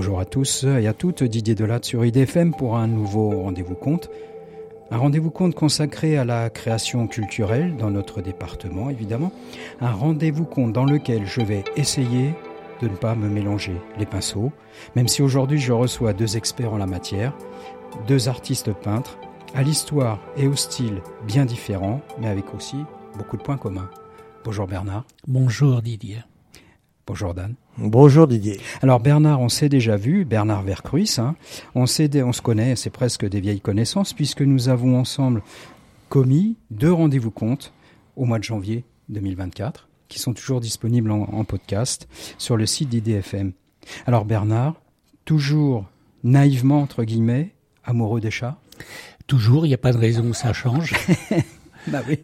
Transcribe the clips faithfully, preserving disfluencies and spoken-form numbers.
Bonjour à tous et à toutes, Didier Delatte sur I D F M pour un nouveau rendez-vous conte. Un rendez-vous conte consacré à la création culturelle dans notre département, évidemment. Un rendez-vous conte dans lequel je vais essayer de ne pas me mélanger les pinceaux, même si aujourd'hui je reçois deux experts en la matière, deux artistes peintres, à l'histoire et au style bien différents, mais avec aussi beaucoup de points communs. Bonjour Bernard. Bonjour Didier. Bonjour Dan. Bonjour Didier. Alors Bernard, on s'est déjà vu, Bernard Vercruis, hein. on, s'est, on se connaît, c'est presque des vieilles connaissances, puisque nous avons ensemble commis deux rendez-vous contes au mois de janvier deux mille vingt-quatre, qui sont toujours disponibles en, en podcast sur le site d'I D F M. Alors Bernard, toujours naïvement, entre guillemets, amoureux des chats ? Toujours, il n'y a pas de raison que ça change. Bah oui.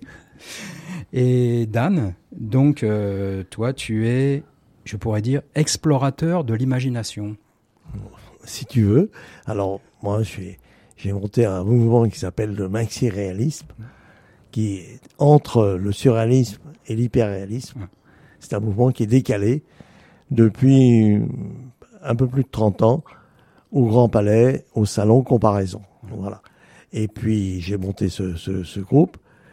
Et Dan, donc euh, toi tu es, je pourrais dire, explorateur de l'imagination. Si tu veux. Alors, moi, je suis, j'ai monté un mouvement qui s'appelle le maxi-réalisme, qui est entre le surréalisme et l'hyperréalisme. C'est un mouvement qui est décalé depuis un peu plus de trente ans au Grand Palais, au Salon Comparaison. Voilà. Et puis, j'ai monté ce, ce, ce groupe.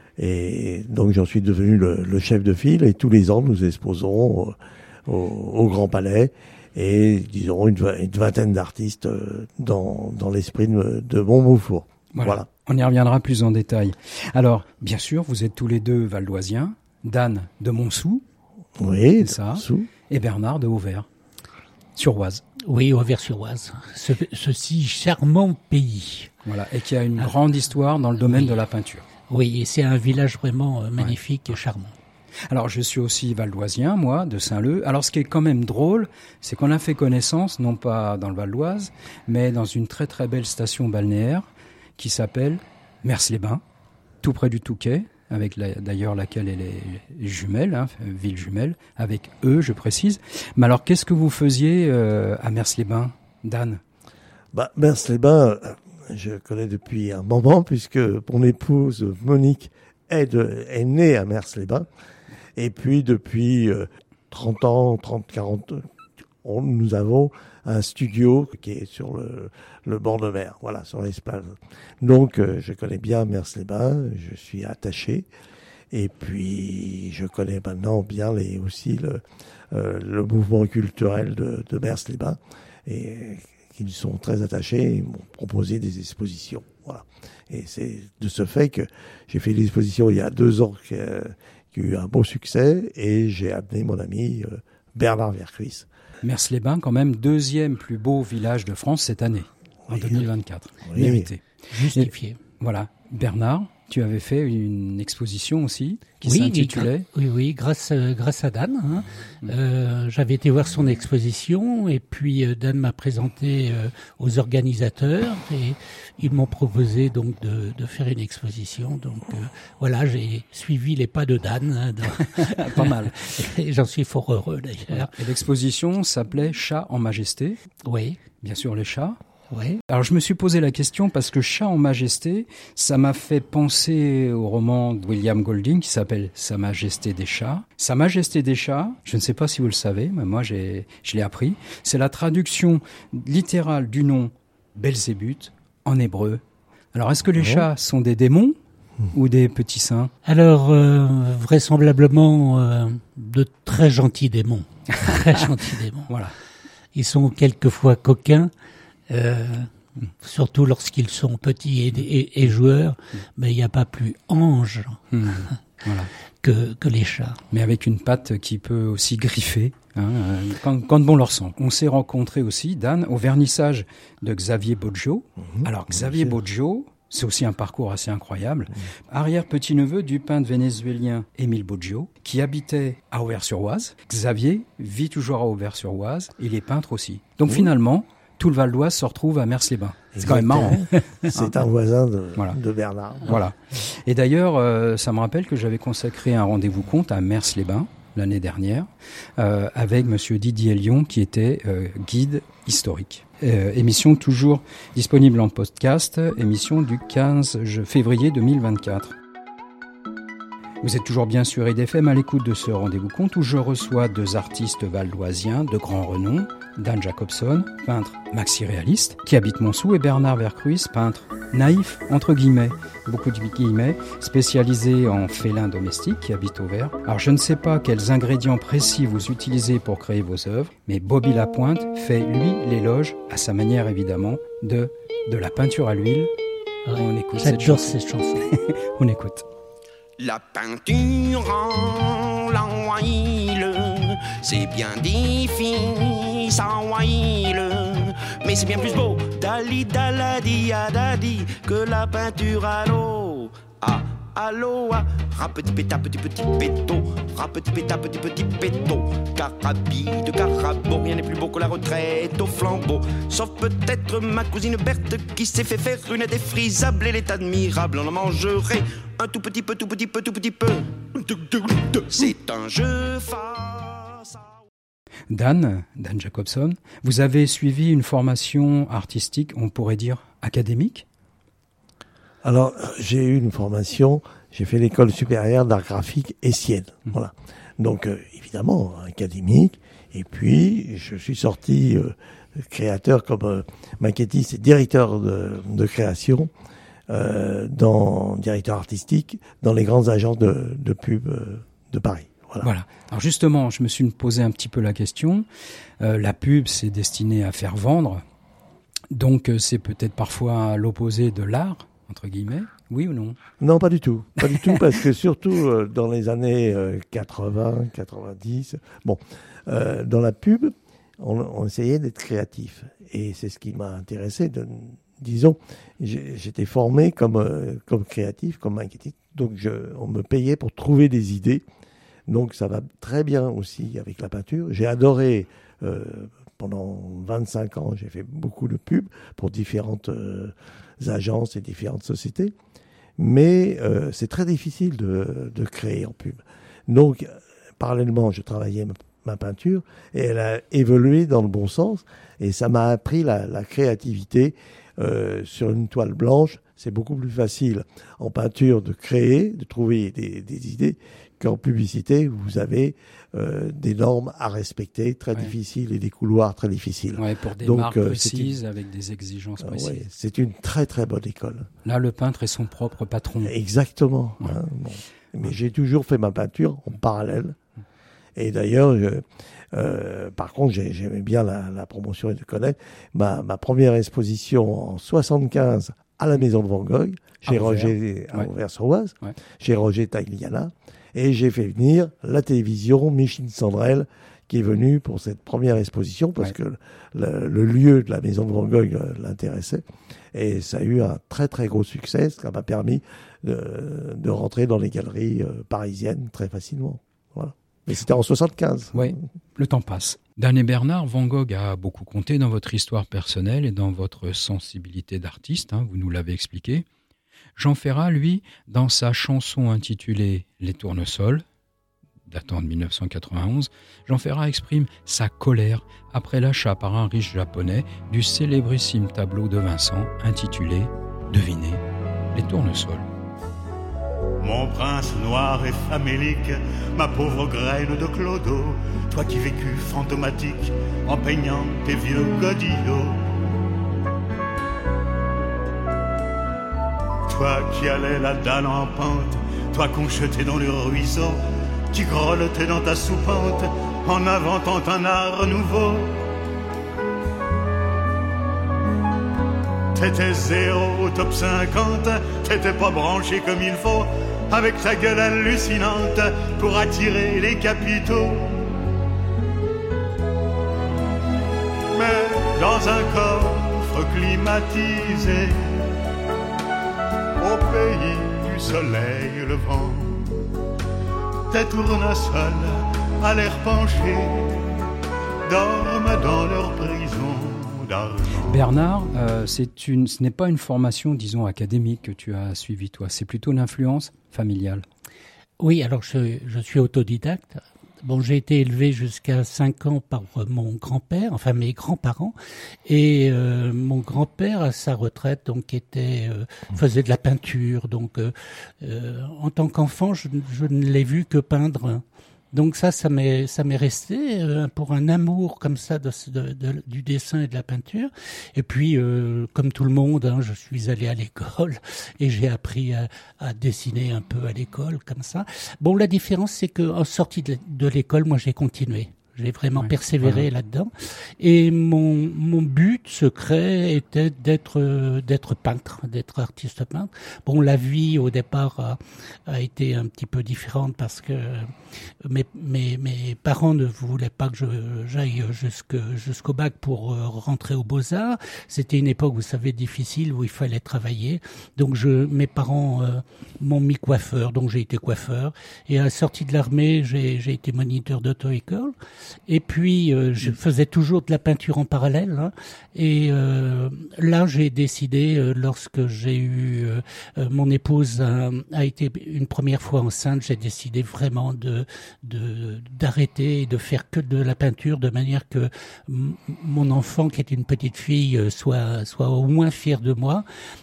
Et donc, j'en suis devenu le, le chef de file. Et tous les ans, nous exposons au, au Grand Palais. Et disons, une, une vingtaine d'artistes dans, dans l'esprit de, de Montmoutfour. Voilà. Voilà. On y reviendra plus en détail. Alors, bien sûr, vous êtes tous les deux valdoisiens. Dan de Montsou. Oui, c'est ça. Montsou. Et Bernard de Auvers-sur-Oise. Oui, Auvers-sur-Oise. Ce, ce si charmant pays. Voilà, et qui a une ah. grande histoire dans le domaine oui. de la peinture. Oui, et c'est un village vraiment euh, magnifique ouais. et charmant. Alors, je suis aussi valdoisien, moi, de Saint-Leu. Alors, ce qui est quand même drôle, c'est qu'on a fait connaissance, non pas dans le Val d'Oise, mais dans une très très belle station balnéaire qui s'appelle Mers-les-Bains, tout près du Touquet, avec la, d'ailleurs laquelle elle est jumelle, hein, ville jumelle, avec eux, je précise. Mais alors, qu'est-ce que vous faisiez euh, à Mers-les-Bains, Dan ? Bah, Mers-les-Bains, je connais depuis un moment, puisque mon épouse Monique est, de, est née à Mers-les-Bains. Et puis, depuis euh, trente ans, trente, quarante, on, nous avons un studio qui est sur le, le bord de mer, voilà, sur l'esplanade. Donc, euh, je connais bien Mers-les-Bains, je suis attaché. Et puis, je connais maintenant bien les, aussi le, euh, le mouvement culturel de, de Mers-les-Bains. Et qu'ils sont très attachés et m'ont proposé des expositions. Voilà. Et c'est de ce fait que j'ai fait l'exposition il y a deux ans qui a, qui a eu un beau succès et j'ai amené mon ami euh, Bernard Vercruis. Mers-les-Bains, quand même, deuxième plus beau village de France cette année, en oui. deux mille vingt-quatre. Oui. Mérité. Justifié. Et, voilà. Bernard, tu avais fait une exposition aussi qui oui, s'intitulait... Oui, oui, grâce, grâce à Dan. Hein. Mmh. Euh, j'avais été voir son exposition et puis euh, Dan m'a présenté euh, aux organisateurs et ils m'ont proposé donc de, de faire une exposition. Donc euh, voilà, j'ai suivi les pas de Dan. Hein, dans... Pas mal. Et j'en suis fort heureux d'ailleurs. Et l'exposition s'appelait « Chat en majesté ». Oui. Bien sûr, les chats. Oui. Alors je me suis posé la question parce que Chat en majesté, ça m'a fait penser au roman de William Golding qui s'appelle Sa Majesté des chats. Sa Majesté des chats, je ne sais pas si vous le savez, mais moi j'ai, je l'ai appris, c'est la traduction littérale du nom Belzébuth en hébreu. Alors est-ce que les oh. chats sont des démons ou des petits saints ? Alors euh, vraisemblablement euh, de très gentils démons. Très gentils démons. Voilà. Ils sont quelquefois coquins. Euh, surtout lorsqu'ils sont petits et, et, et joueurs, mmh. mais il n'y a pas plus ange mmh. voilà. que, que les chats. Mais avec une patte qui peut aussi griffer, hein, quand, quand bon leur sent. On s'est rencontrés aussi, Dan, au vernissage de Xavier Boggio. Mmh. Alors Xavier mmh. Boggio, c'est aussi un parcours assez incroyable. Mmh. Arrière-petit-neveu du peintre vénézuélien Émile Boggio, qui habitait à Auvers-sur-Oise. Xavier vit toujours à Auvers-sur-Oise, il est peintre aussi. Donc mmh. finalement, tout le Val d'Oise se retrouve à Mers-les-Bains. C'est Exactement. Quand même marrant. C'est un voisin de, voilà. de Bernard. Voilà. Et d'ailleurs, euh, ça me rappelle que j'avais consacré un rendez-vous conte à Mers-les-Bains l'année dernière euh, avec Monsieur Didier Lyon qui était euh, guide historique. Euh, émission toujours disponible en podcast, émission du quinze février deux mille vingt-quatre. Vous êtes toujours bien sûr I D F M à l'écoute de ce rendez-vous conte où je reçois deux artistes valdoisiens de grand renom, Dan Jacobson, peintre maxi-réaliste, qui habite Montsou, et Bernard Vercruys, peintre naïf, entre guillemets, beaucoup de guillemets, spécialisé en félins domestiques, qui habite Auvers. Alors je ne sais pas quels ingrédients précis vous utilisez pour créer vos œuvres, mais Bobby Lapointe fait, lui, l'éloge, à sa manière évidemment, de, de la peinture à l'huile. On écoute cette chanson. Cette chanson. On écoute. La peinture en l'huile, c'est bien difficile en huile, mais c'est bien plus beau, dali daladi adadi, que la peinture à l'eau. Ah, à l'eau, ah, rap petit péta, petit petit péto, rap petit péta, petit petit péto, carabide, carabo, rien n'est plus beau que la retraite au flambeau, sauf peut-être ma cousine Berthe qui s'est fait faire une défrisable, elle est admirable, on en mangerait un tout petit peu, tout petit peu, tout petit peu. C'est un jeu face à... Dan, Dan Jacobson, vous avez suivi une formation artistique, on pourrait dire académique ? Alors, j'ai eu une formation, j'ai fait l'école supérieure d'art graphique Essienne. Mmh. Voilà. Donc, euh, évidemment, académique. Et puis, je suis sorti euh, créateur comme euh, maquettiste et directeur de, de création, euh, dans directeur artistique, dans les grandes agences de, de pub euh, de Paris. Voilà. Voilà. Alors justement, je me suis posé un petit peu la question. Euh, la pub, c'est destiné à faire vendre. Donc, euh, c'est peut-être parfois à l'opposé de l'art, entre guillemets. Oui ou non ? Non, pas du tout. Pas du tout, parce que surtout euh, dans les années euh, quatre-vingts, quatre-vingt-dix, bon, euh, dans la pub, on, on essayait d'être créatif. Et c'est ce qui m'a intéressé. De, disons, j'ai, j'étais formé comme, euh, comme créatif, comme maquettiste. Donc, je, on me payait pour trouver des idées. Donc, ça va très bien aussi avec la peinture. J'ai adoré, euh, pendant vingt-cinq ans, j'ai fait beaucoup de pubs pour différentes euh, agences et différentes sociétés. Mais euh, c'est très difficile de, de créer en pub. Donc, euh, parallèlement, je travaillais ma, ma peinture et elle a évolué dans le bon sens. Et ça m'a appris la, la créativité. Euh, sur une toile blanche, c'est beaucoup plus facile en peinture de créer, de trouver des, des idées, qu'en publicité, vous avez euh, des normes à respecter très ouais. difficiles et des couloirs très difficiles. Ouais, pour des Donc, marques euh, précises, une... avec des exigences euh, précises. Ouais, c'est une très très bonne école. Là, le peintre est son propre patron. Exactement. Ouais. Hein, bon. Mais ouais. j'ai toujours fait ma peinture en parallèle. Et d'ailleurs, je, euh, par contre, j'ai, j'aimais bien la, la promotion et de connaître. Ma, ma première exposition en soixante-quinze à la Maison de Van Gogh, chez Roger, à Auvers-sur-Oise, ouais. chez Roger Tagliana. Et j'ai fait venir la télévision Micheline Sandrel, qui est venue pour cette première exposition, parce ouais. que le, le lieu de la Maison de Van Gogh l'intéressait. Et ça a eu un très très gros succès, ce qui m'a permis de, de rentrer dans les galeries euh, parisiennes très facilement. Voilà. Mais c'était en soixante-quinze. Oui, le temps passe. Dan et Bernard, Van Gogh a beaucoup compté dans votre histoire personnelle et dans votre sensibilité d'artiste, hein, vous nous l'avez expliqué. Jean Ferrat, lui, dans sa chanson intitulée « Les tournesols », datant de dix-neuf cent quatre-vingt-onze, Jean Ferrat exprime sa colère après l'achat par un riche japonais du célébrissime tableau de Vincent intitulé « Devinez, les tournesols ». Mon prince noir et famélique, ma pauvre graine de clodo, toi qui vécus fantomatique en peignant tes vieux godillots. Toi qui allais la dalle en pente, toi qu'on jetait dans le ruisseau, qui grelottais dans ta soupente en inventant un art nouveau. T'étais zéro au top cinquante, t'étais pas branché comme il faut, avec ta gueule hallucinante pour attirer les capitaux. Mais dans un coffre climatisé, au pays du soleil levant, tes tournesols à l'air penché dorment dans leur prison d'argent. Bernard, euh, c'est une, ce n'est pas une formation, disons, académique que tu as suivie, toi. C'est plutôt l'influence familiale. Oui, alors je, je suis autodidacte. Bon, j'ai été élevé jusqu'à cinq ans par mon grand-père, enfin mes grands-parents, et euh, mon grand-père à sa retraite donc était euh, faisait de la peinture. Donc, euh, euh, en tant qu'enfant, je, je ne l'ai vu que peindre Donc ça, ça m'est, ça m'est resté euh, pour un amour comme ça de, de, de, du dessin et de la peinture. Et puis, euh, comme tout le monde, hein, je suis allé à l'école et j'ai appris à, à dessiner un peu à l'école comme ça. Bon, la différence, c'est que en sortie de, de l'école, moi, j'ai continué. J'ai vraiment ouais, persévéré ouais. là-dedans. Et mon, mon but secret était d'être, euh, d'être peintre, d'être artiste peintre. Bon, la vie, au départ, a, a été un petit peu différente parce que mes, mes, mes parents ne voulaient pas que je, j'aille jusque, jusqu'au bac pour euh, rentrer aux Beaux-Arts. C'était une époque, vous savez, difficile où il fallait travailler. Donc, je, mes parents euh, m'ont mis coiffeur, donc j'ai été coiffeur. Et à la sortie de l'armée, j'ai, j'ai été moniteur d'auto-école. Et puis, euh, je faisais toujours de la peinture en parallèle. Hein, et euh, là, j'ai décidé, euh, lorsque j'ai eu... Euh, euh, mon épouse a, a été une première fois enceinte, j'ai décidé vraiment de, de d'arrêter et de faire que de la peinture, de manière que m- mon enfant, qui est une petite fille, soit, soit au moins fier de moi.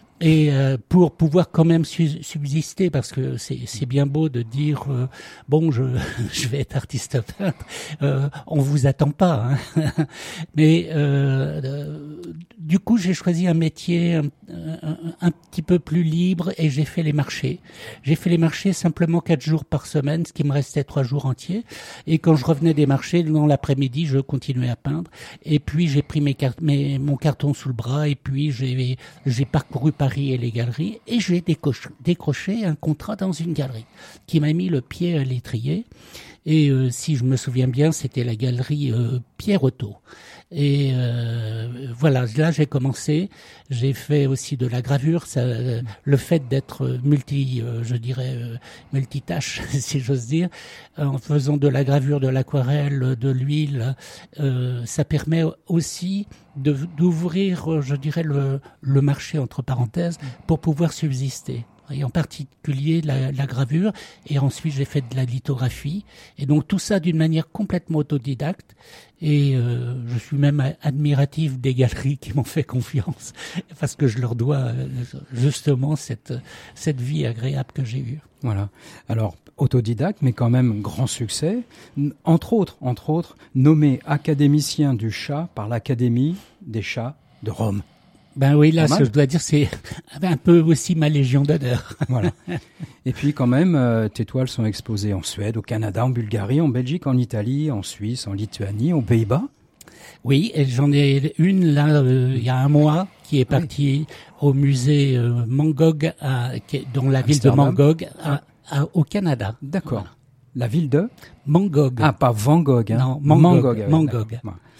Et euh, pour pouvoir quand même su- subsister, parce que c'est, c'est bien beau de dire euh, bon, je, je vais être artiste peintre, euh, on vous attend pas. Hein. Mais euh, euh, du coup, j'ai choisi un métier un, un, un petit peu plus libre et j'ai fait les marchés. J'ai fait les marchés simplement quatre jours par semaine, ce qui me restait trois jours entiers. Et quand je revenais des marchés, dans l'après-midi, je continuais à peindre. Et puis j'ai pris mes car- mes, mon carton sous le bras et puis j'ai, j'ai parcouru Paris et les galeries, et j'ai décoché, décroché un contrat dans une galerie qui m'a mis le pied à l'étrier. Et euh, si je me souviens bien, c'était la galerie euh, Pierre Otto. Et euh, voilà, là j'ai commencé. J'ai fait aussi de la gravure. Ça, euh, le fait d'être multi, euh, je dirais euh, multitâche, si j'ose dire, en faisant de la gravure, de l'aquarelle, de l'huile, euh, ça permet aussi de, d'ouvrir, je dirais, le, le marché entre parenthèses pour pouvoir subsister. Et en particulier la, la gravure, et ensuite j'ai fait de la lithographie, et donc tout ça d'une manière complètement autodidacte, et euh, je suis même admiratif des galeries qui m'ont fait confiance, parce que je leur dois euh, justement cette, cette vie agréable que j'ai eue. Voilà. Alors, autodidacte, mais quand même grand succès. Entre autres, entre autres, nommé académicien du chat par l'Académie des chats de Rome. Ben oui, là, ce que je dois dire, c'est un peu aussi ma légion d'honneur. Voilà. Et puis, quand même, euh, tes toiles sont exposées en Suède, au Canada, en Bulgarie, en Belgique, en Italie, en Suisse, en Lituanie, aux Pays-Bas. Oui, et j'en ai une là, euh, il y a un mois, qui est partie oui. au musée euh, Magog, à, qui, dans la ville Amsterdam. de Magog, à, à, au Canada. D'accord. Voilà. La ville de Magog. Ah, pas Van Gogh. Hein. Non, Magog. Magog. Magog.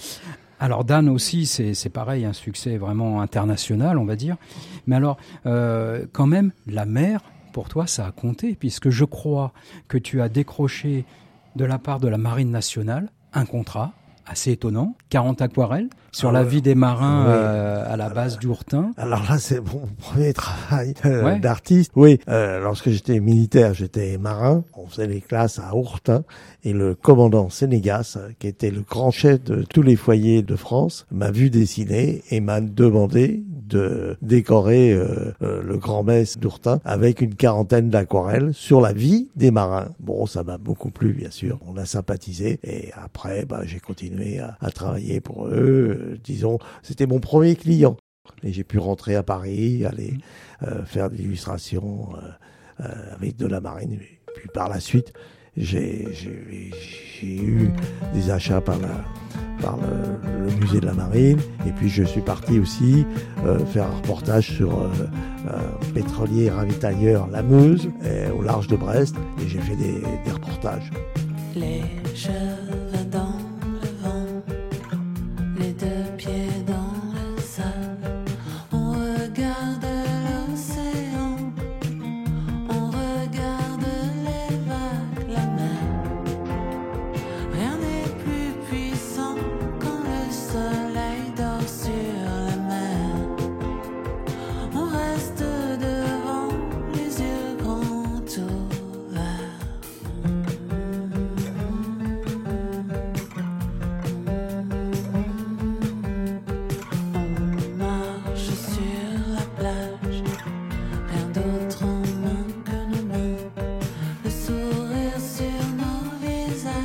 Alors Dan aussi, c'est, c'est pareil, un succès vraiment international, on va dire. Mais alors, euh, quand même, la mer, pour toi, ça a compté, puisque je crois que tu as décroché de la part de la Marine nationale un contrat assez étonnant, quarante aquarelles sur ah, la vie des marins oui. euh, à la base du Hourtin. Alors là, c'est mon premier travail euh, ouais. d'artiste. Oui, euh, lorsque j'étais militaire, j'étais marin. On faisait les classes à Hourtin. Et le commandant Sénégas, qui était le grand chef de tous les foyers de France, m'a vu dessiner et m'a demandé de décorer euh, euh, le grand mess d'Hourtin avec une quarantaine d'aquarelles sur la vie des marins. Bon, ça m'a beaucoup plu, bien sûr. On a sympathisé. Et après, bah, j'ai continué à, à travailler pour eux. Euh, disons, c'était mon premier client. Et j'ai pu rentrer à Paris, aller euh, faire de l'illustration euh, euh, avec de la marine. Et puis par la suite, J'ai, j'ai, j'ai eu des achats par, la, par le, le musée de la Marine, et puis je suis parti aussi euh, faire un reportage sur euh, un pétrolier ravitailleur La Meuse, et, au large de Brest, et j'ai fait des, des reportages. Les cheveux dans le vent, les deux pieds dans le sable, on regarde l'océan, on regarde les vagues, la mer. Rien n'est plus puissant quand le soleil dort sur la mer. On reste devant les yeux grands ouverts. On marche sur la plage, rien d'autre en main que nos mains, le sourire sur nos visages.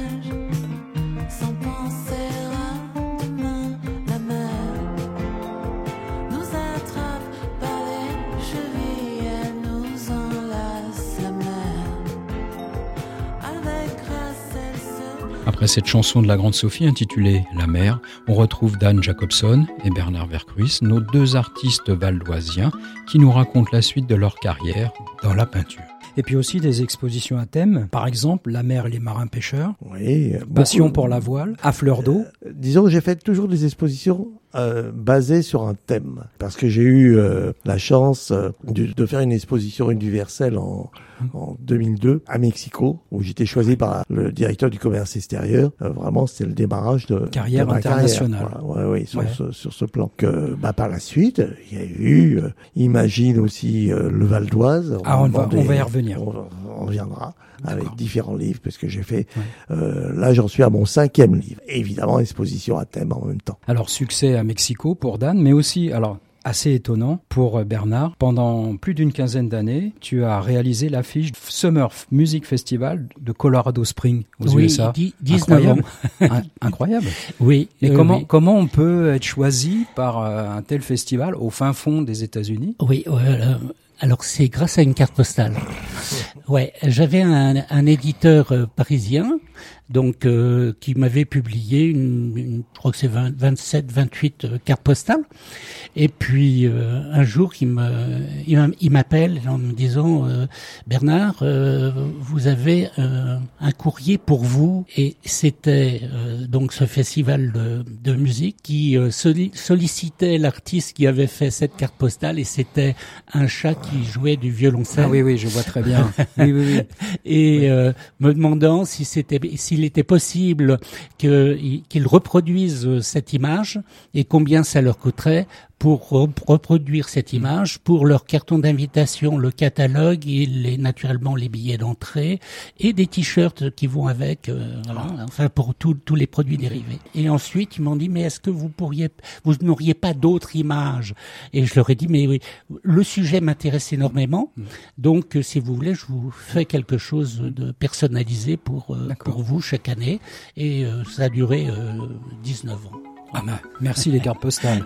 Après cette chanson de la Grande Sophie intitulée « La mer », on retrouve Dan Jacobson et Bernard Vercruis, nos deux artistes valdoisiens qui nous racontent la suite de leur carrière dans la peinture. Et puis aussi des expositions à thème, par exemple La mer et les marins pêcheurs, oui, Passion beaucoup, pour la voile, À fleur d'eau. Euh, disons que j'ai fait toujours des expositions euh, basées sur un thème, parce que j'ai eu euh, la chance euh, de, de faire une exposition universelle en, en deux mille deux à Mexico, où j'étais choisi par le directeur du commerce extérieur. Euh, vraiment, c'était le démarrage de carrière de ma internationale. Carrière. Voilà, ouais, ouais, sur, ouais. Ce, sur ce plan. Que, bah, par la suite, il y a eu, euh, imagine aussi euh, le Val d'Oise. Ah, on va, des, on va y revenir. On, on reviendra. D'accord. Avec différents livres, parce que j'ai fait, ouais. euh, là j'en suis à mon cinquième livre. Et évidemment, exposition à thème en même temps. Alors, succès à Mexico pour Dan, mais aussi, alors, assez étonnant pour Bernard. Pendant plus d'une quinzaine d'années, tu as réalisé l'affiche Summer Music Festival de Colorado Springs aux oui, U S A. dix-neuf Incroyable. ans. Incroyable. Oui. Et euh, comment, oui. comment on peut être choisi par euh, un tel festival au fin fond des États-Unis? Oui, euh, alors c'est grâce à une carte postale. Ouais, j'avais un, un éditeur euh, parisien, donc euh, qui m'avait publié une, une, je crois que c'est vingt, vingt-sept, vingt-huit euh, cartes postales. Et puis euh, un jour, il me, il m'appelle en me disant euh, Bernard, euh, vous avez euh, un courrier pour vous. Et c'était euh, donc ce festival de, de musique qui euh, soli- sollicitait l'artiste qui avait fait cette carte postale, et c'était un chat qui jouait du violoncelle. Ah oui, oui, je vois très bien. Oui, oui, oui. Et oui. Euh, me demandant si c'était, s'il était possible que, qu'ils reproduisent cette image et combien ça leur coûterait pour reproduire cette image, pour leur carton d'invitation, le catalogue et les, naturellement les billets d'entrée et des t-shirts qui vont avec, euh, voilà, enfin pour tous tous les produits dérivés. Et ensuite ils m'ont dit mais est-ce que vous pourriez, vous n'auriez pas d'autres images? Et je leur ai dit mais oui, le sujet m'intéresse énormément, donc si vous voulez je vous fais quelque chose de personnalisé pour euh, pour vous chaque année. Et euh, ça a duré euh, dix-neuf ans. Ah bah, merci les cartes postales.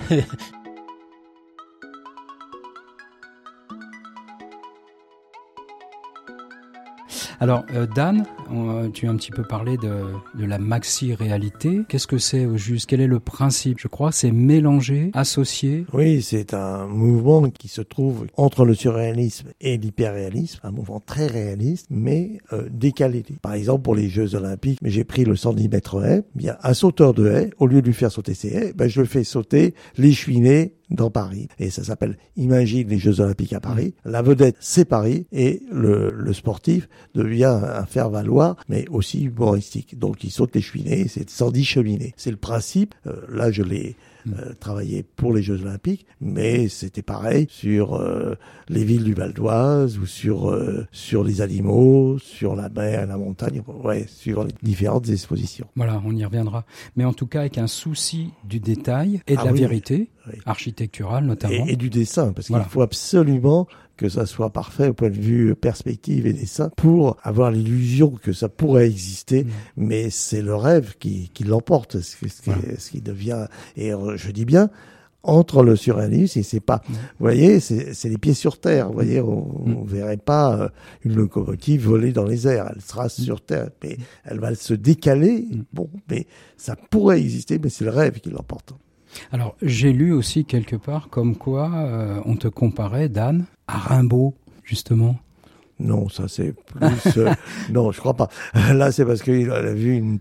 Alors, euh, Dan, on, tu as un petit peu parlé de, de la maxi-réalité. Qu'est-ce que c'est au juste? Quel est le principe? Je crois c'est mélanger, associer. Oui, c'est un mouvement qui se trouve entre le surréalisme et l'hyperréalisme. Un mouvement très réaliste, mais euh, décalé. Par exemple, pour les Jeux Olympiques, j'ai pris le cent dix mètres haie. Bien, un sauteur de haie, au lieu de lui faire sauter ses haies, ben, je le fais sauter l'échouiné dans Paris. Et ça s'appelle Imagine les Jeux Olympiques à Paris. La vedette, c'est Paris, et le, le sportif devient un faire-valoir, mais aussi humoristique. Donc il saute les cheminées, c'est cent dix cheminées. C'est le principe. Euh, là, je l'ai euh, travaillé pour les Jeux Olympiques, mais c'était pareil sur euh, les villes du Val d'Oise, ou sur euh, sur les animaux, sur la mer et la montagne, ouais, sur les différentes expositions. Voilà, on y reviendra. Mais en tout cas, avec un souci du détail et de ah, la oui, vérité, oui. architecturale notamment. Et, et du dessin, parce voilà. qu'il faut absolument que ça soit parfait au point de vue perspective et dessin pour avoir l'illusion que ça pourrait exister, mmh. mais c'est le rêve qui, qui l'emporte, ce, ce, voilà. qui, ce qui devient, et je dis bien, entre le surréalisme, et c'est pas, mmh. vous voyez, c'est, c'est les pieds sur terre, vous voyez, on, mmh. on verrait pas euh, une locomotive voler dans les airs, elle sera mmh. sur terre, mais elle va se décaler, mmh. bon, mais ça pourrait exister, mais c'est le rêve qui l'emporte. Alors, j'ai lu aussi quelque part comme quoi euh, on te comparait, Dan, à Rimbaud, justement. Non, ça c'est plus... euh, non, je crois pas. Là, c'est parce qu'il a vu une,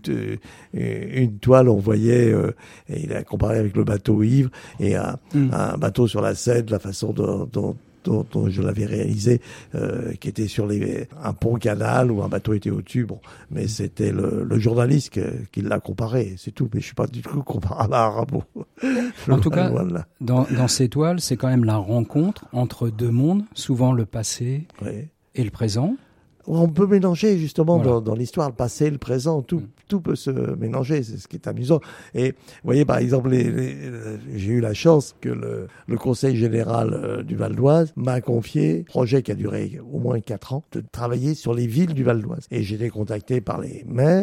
une toile, on voyait, euh, et il a comparé avec le bateau ivre, et un, mm. un bateau sur la Seine, la façon dont... dont Dont, dont je l'avais réalisé, euh, qui était sur les, un pont canal où un bateau était au-dessus. Bon, mais c'était le, le journaliste que, qui l'a comparé, c'est tout. Mais je suis pas du tout comparable à Rimbaud. En tout cas, dans, dans ces toiles, c'est quand même la rencontre entre deux mondes, souvent le passé oui. et le présent. On peut mélanger justement voilà. dans, dans l'histoire le passé, le présent, tout, mmh. tout peut se mélanger, c'est ce qui est amusant. Et vous voyez, par exemple, les, les, j'ai eu la chance que le, le Conseil général euh, du Val d'Oise m'a confié un projet qui a duré au moins quatre ans, de travailler sur les villes du Val d'Oise. Et j'ai été contacté par les maires,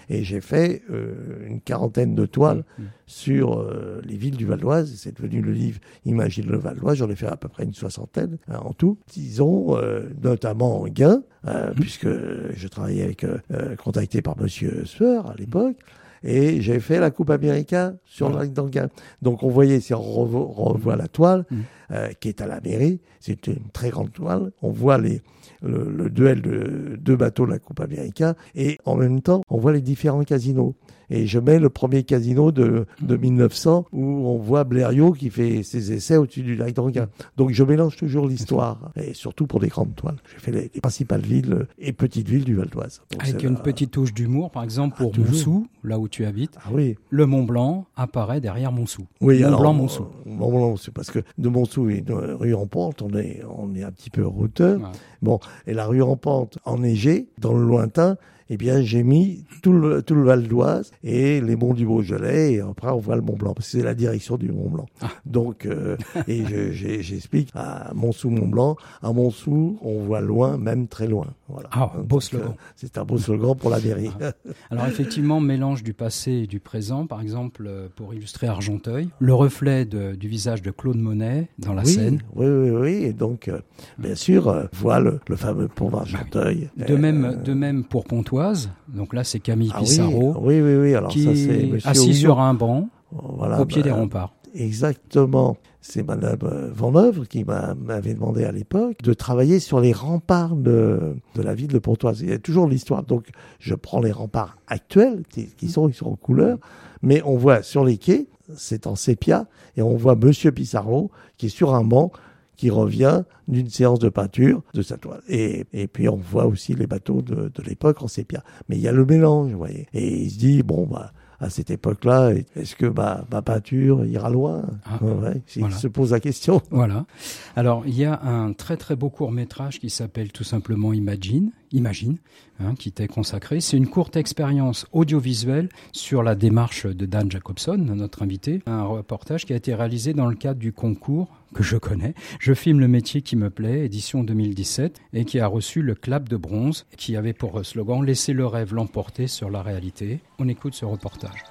Et j'ai fait euh, une quarantaine de toiles mmh. sur euh, les villes du Val d'Oise. C'est devenu le livre Imagine le Val d'Oise. J'en ai fait à peu près une soixantaine hein, en tout. Disons, euh, notamment en Gain, euh, mmh. puisque je travaillais avec, euh, contacté par Monsieur Sueur à l'époque. Et j'ai fait la Coupe América sur voilà. le lac d'Anguin. Donc on voyait, si on revoit, revoit la toile, mmh. euh, qui est à la mairie, c'est une très grande toile, on voit les, le, le duel de deux bateaux de la Coupe América, et en même temps, on voit les différents casinos. Et je mets le premier casino de, de mille neuf cents où on voit Blériot qui fait ses essais au-dessus du lac d'Anguin. Donc je mélange toujours l'histoire, et surtout pour des grandes toiles. J'ai fait les, les principales villes et petites villes du Val d'Oise. Donc avec une là... petite touche d'humour, par exemple pour ah, Montsou, là où tu habites, ah, oui. le Mont Blanc apparaît derrière Montsou. Oui, Mont alors, Blanc, Montsou. Mont Blanc, c'est parce que de Montsou et de rue en pente, on est, on est un petit peu en hauteur. Ouais. Bon, et la rue en pente enneigée, dans le lointain, eh bien, j'ai mis tout le, tout le Val d'Oise et les monts du Beaujolais, et après, on voit le Mont Blanc, parce que c'est la direction du Mont Blanc. Ah. Donc, euh, et je, j'ai, j'explique à Montsou, Mont Blanc, à Montsou, on voit loin, même très loin. Voilà. Ah, beau Donc, slogan. Euh, c'est un beau slogan pour la mairie. Ah. Alors, effectivement, mélange du passé et du présent, par exemple, pour illustrer Argenteuil, le reflet de, du visage de Claude Monet dans la oui, Seine. Oui, oui, oui, et donc, euh, bien sûr, euh, voit le, le fameux pont d'Argenteuil. De, euh, même, de même pour Pontoise. Donc là, c'est Camille ah Pissarro oui, oui, oui, oui. Alors qui ça, c'est est Monsieur assis Ouvillon. sur un banc voilà, au pied bah, des remparts. Exactement. C'est Madame Veneuve qui m'a, m'avait demandé à l'époque de travailler sur les remparts de, de la ville de Pontoise. Il y a toujours l'histoire. Donc, je prends les remparts actuels qui, qui sont, ils sont en couleur, mais on voit sur les quais, c'est en sépia, et on voit Monsieur Pissarro qui est sur un banc qui revient d'une séance de peinture de sa toile. Et, et puis on voit aussi les bateaux de, de l'époque en sépia. Mais il y a le mélange, vous voyez. Et il se dit, bon, bah, à cette époque-là, est-ce que ma, ma peinture ira loin ah, ouais, il voilà. se pose la question. Voilà. Alors, il y a un très très beau court-métrage qui s'appelle tout simplement Imagine, Imagine, hein, qui t'est consacré. C'est une courte expérience audiovisuelle sur la démarche de Dan Jacobson, notre invité. Un reportage qui a été réalisé dans le cadre du concours que je connais. Je filme le métier qui me plaît, édition deux mille dix-sept, et qui a reçu le Clap de bronze, qui avait pour slogan « Laissez le rêve l'emporter sur la réalité ». On écoute ce reportage.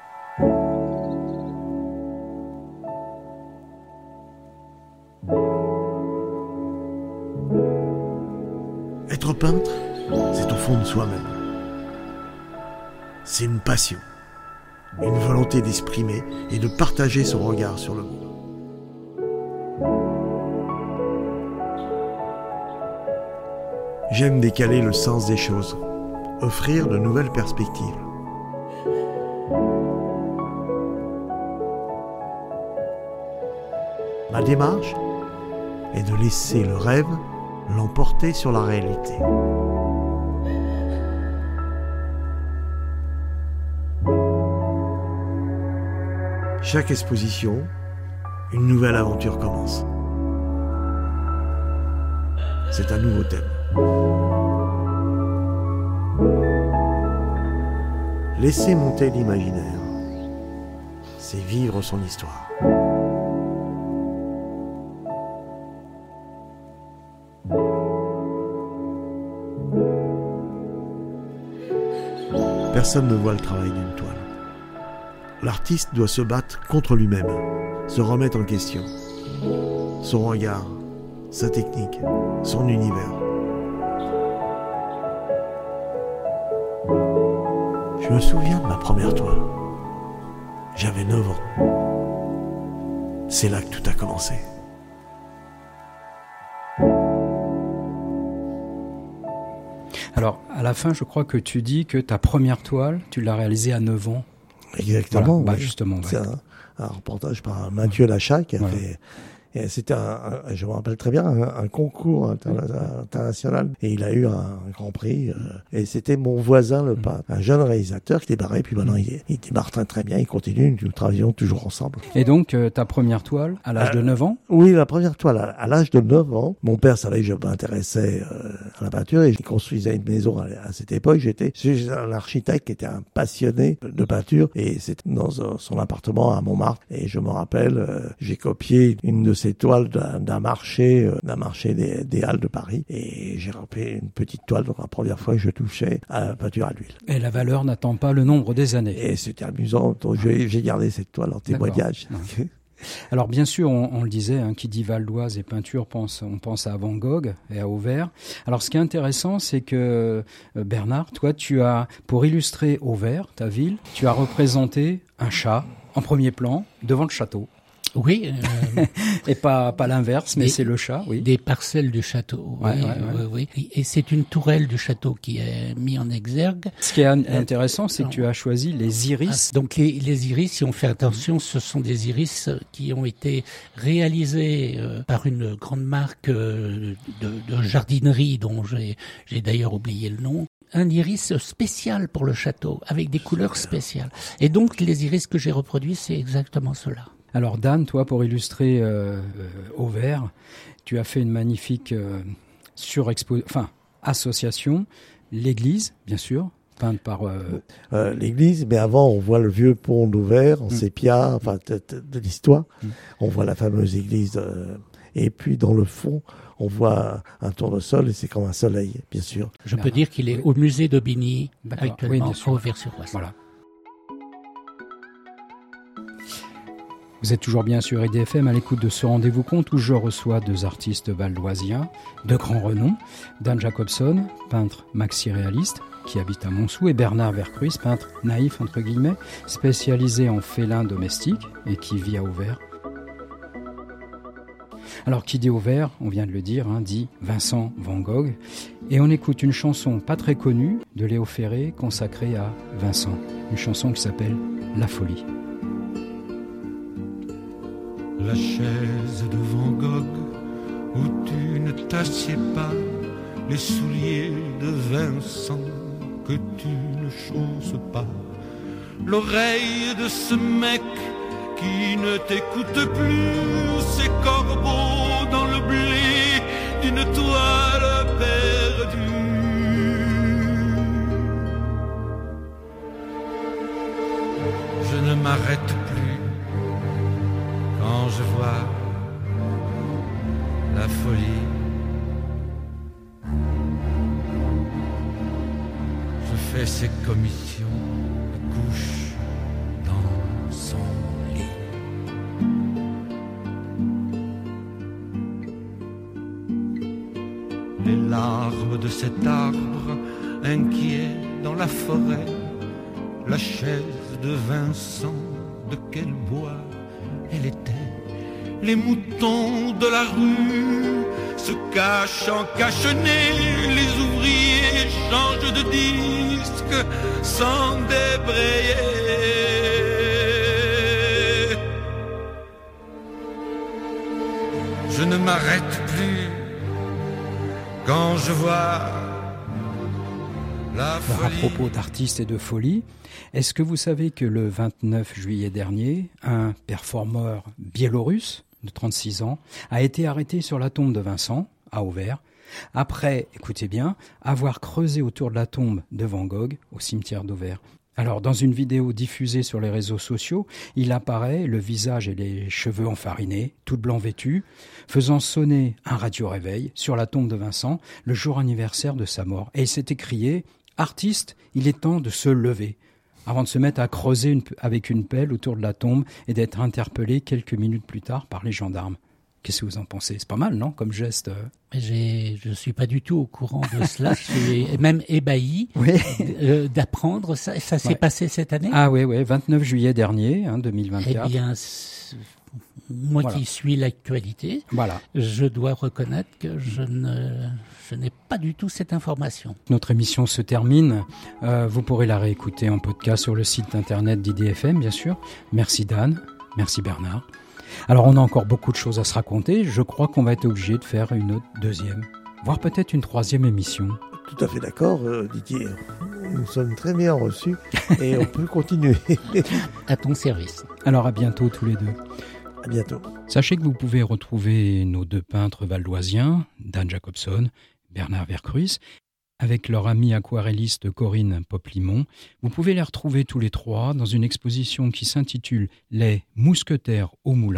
Être peintre, c'est au fond de soi-même. C'est une passion, une volonté d'exprimer et de partager son regard sur le monde. J'aime décaler le sens des choses, offrir de nouvelles perspectives. Ma démarche est de laisser le rêve l'emporter sur la réalité. Chaque exposition, une nouvelle aventure commence. C'est un nouveau thème. Laisser monter l'imaginaire, c'est vivre son histoire. Personne ne voit le travail d'une toile. L'artiste doit se battre contre lui-même, se remettre en question. Son regard, sa technique, son univers. Je me souviens de ma première toile. J'avais neuf ans. C'est là que tout a commencé. Alors, à la fin, je crois que tu dis que ta première toile, tu l'as réalisée à neuf ans. Exactement. Voilà. Bah, oui. justement. C'est ouais. un, un reportage par Mathieu Lachac qui a voilà. fait... Et c'était, un, un, je me rappelle très bien, un, un concours interna- international. Et il a eu un grand prix. Euh, et c'était mon voisin, le peintre, un jeune réalisateur qui débarrait. Puis maintenant, il, il démarre très très bien. Il continue. Nous travaillons toujours ensemble. Et donc, euh, ta première toile, à l'âge euh, de neuf ans? Oui, la première toile, à, à l'âge de neuf ans. Mon père savait que je m'intéressais euh, à la peinture et je construisais une maison à, à cette époque. J'étais chez un architecte qui était un passionné de peinture. Et c'était dans euh, son appartement à Montmartre. Et je me rappelle, euh, j'ai copié une de ses ces toiles d'un, d'un marché, euh, d'un marché des, des Halles de Paris. Et j'ai rempli une petite toile, donc la première fois que je touchais à la peinture à l'huile. Et la valeur n'attend pas le nombre des années. Et c'était amusant, donc j'ai, j'ai gardé cette toile en témoignage. Alors bien sûr, on, on le disait, hein, qui dit Val d'Oise et peinture, pense, on pense à Van Gogh et à Auvers. Alors ce qui est intéressant, c'est que euh, Bernard, toi, tu as, pour illustrer Auvers, ta ville, tu as représenté un chat en premier plan devant le château. Oui. Euh, et pas pas l'inverse, mais des, c'est le chat, oui. Des parcelles du château. Ouais, oui, ouais, ouais. oui, oui. Et c'est une tourelle du château qui est mise en exergue. Ce qui est intéressant, c'est que tu as choisi les iris. Ah, donc les, les iris, si on fait attention, ce sont des iris qui ont été réalisés euh, par une grande marque euh, de, de jardinerie dont j'ai, j'ai d'ailleurs oublié le nom. Un iris spécial pour le château, avec des couleurs spéciales. Et donc les iris que j'ai reproduits, c'est exactement cela. Alors Dan, toi, pour illustrer euh, euh, Auvers, tu as fait une magnifique euh, surexpo, enfin association, l'église, bien sûr, peinte par euh... Euh, l'église. Mais avant, on voit le vieux pont d'Auvers en mmh. sépia, enfin de, de, de l'histoire. Mmh. On voit la fameuse église, euh, et puis dans le fond, on voit un tournesol et c'est comme un soleil, bien sûr. Je peux dire qu'il est oui. au musée d'Aubigny actuellement, oui, à Auvers-sur-Oise. Voilà. Vous êtes toujours bien sur I D F M à l'écoute de ce rendez-vous compte où je reçois deux artistes valdoisiens de grand renom, Dan Jacobson, peintre maxi-réaliste qui habite à Montsou, et Bernard Vercruys, peintre naïf entre guillemets, spécialisé en félins domestiques et qui vit à Auvers. Alors qui dit Auvers, on vient de le dire, hein, dit Vincent Van Gogh, et on écoute une chanson pas très connue de Léo Ferré consacrée à Vincent, une chanson qui s'appelle La Folie. La chaise de Van Gogh où tu ne t'assieds pas, les souliers de Vincent que tu ne chausses pas, l'oreille de ce mec qui ne t'écoute plus, ces corbeaux dans le blé d'une toile perdue. Je ne m'arrête plus quand je vois la folie. Je fais ses commissions, me couche dans son lit. Les larmes de cet arbre inquiet dans la forêt, la chaise de Vincent, de quel bois elle était. Les moutons de la rue se cachent en cache-nez, les ouvriers changent de disque sans débrayer. Je ne m'arrête plus quand je vois la folie. Alors, à propos d'artistes et de folie, est-ce que vous savez que le vingt-neuf juillet dernier, un performeur biélorusse de trente-six ans a été arrêté sur la tombe de Vincent, à Auvers, après, écoutez bien, avoir creusé autour de la tombe de Van Gogh au cimetière d'Auvers. Alors, dans une vidéo diffusée sur les réseaux sociaux, il apparaît, le visage et les cheveux enfarinés, tout blanc vêtu, faisant sonner un radio-réveil sur la tombe de Vincent, le jour anniversaire de sa mort. Et il s'est écrié « Artiste, il est temps de se lever », avant de se mettre à creuser une, avec une pelle autour de la tombe et d'être interpellé quelques minutes plus tard par les gendarmes. Qu'est-ce que vous en pensez ? C'est pas mal, non, comme geste? J'ai, je suis pas du tout au courant de cela. Je suis même ébahi oui. euh, d'apprendre ça. Ça s'est ouais. passé cette année ? Ah oui, oui, vingt-neuf juillet dernier, hein, deux mille vingt-quatre. Eh bien, moi voilà. qui suis l'actualité, voilà. je dois reconnaître que je ne, je n'ai pas du tout cette information. Notre émission se termine. Euh, vous pourrez la réécouter en podcast sur le site internet d'I D F M, bien sûr. Merci Dan, merci Bernard. Alors on a encore beaucoup de choses à se raconter. Je crois qu'on va être obligé de faire une autre deuxième, voire peut-être une troisième émission. Tout à fait d'accord, euh, Didier. Nous sommes très bien reçus et on peut continuer. À ton service. Alors à bientôt tous les deux. À bientôt. Sachez que vous pouvez retrouver nos deux peintres valdoisiens, Dan Jacobson, Bernard Vercruys, avec leur amie aquarelliste Corinne Poplimon. Vous pouvez les retrouver tous les trois dans une exposition qui s'intitule « Les mousquetaires au moulin ».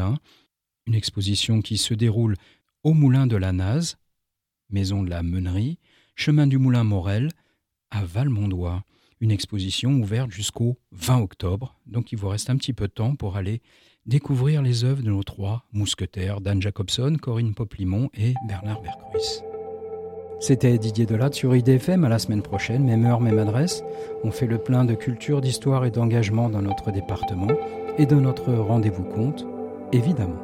Une exposition qui se déroule au Moulin de la Naze, maison de la Meunerie, chemin du Moulin Morel, à Valmondois. Une exposition ouverte jusqu'au vingt octobre, donc il vous reste un petit peu de temps pour aller découvrir les œuvres de nos trois mousquetaires, Dan Jacobson, Corinne Poplimon et Bernard Vercruys. C'était Didier Delatte sur I D F M. À la semaine prochaine, même heure, même adresse. On fait le plein de culture, d'histoire et d'engagement dans notre département et de notre rendez-vous compte, évidemment.